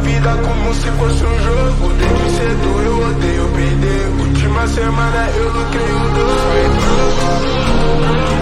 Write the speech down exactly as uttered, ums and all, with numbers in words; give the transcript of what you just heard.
vida como se fosse um jogo. Desde cedo eu odeio perder. Última semana eu lucrei o dobro.